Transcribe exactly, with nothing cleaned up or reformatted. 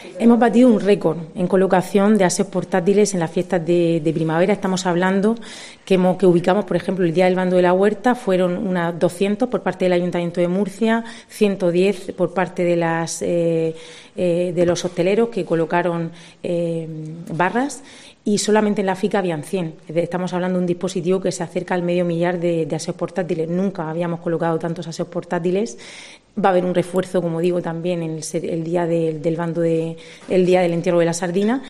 Hemos batido un récord en colocación de aseos portátiles en las fiestas de, de primavera. Estamos hablando que, hemos, que ubicamos, por ejemplo, el Día del Bando de la Huerta, fueron unas doscientos por parte del Ayuntamiento de Murcia, ciento diez por parte de, las, eh, eh, de los hosteleros que colocaron eh, barras, y solamente en la FICA habían cien. Estamos hablando de un dispositivo que se acerca al medio millar de, de aseos portátiles. Nunca habíamos colocado tantos aseos portátiles. Va a haber un refuerzo, como digo, también en el, el día de, del bando de, el día del entierro de la sardina.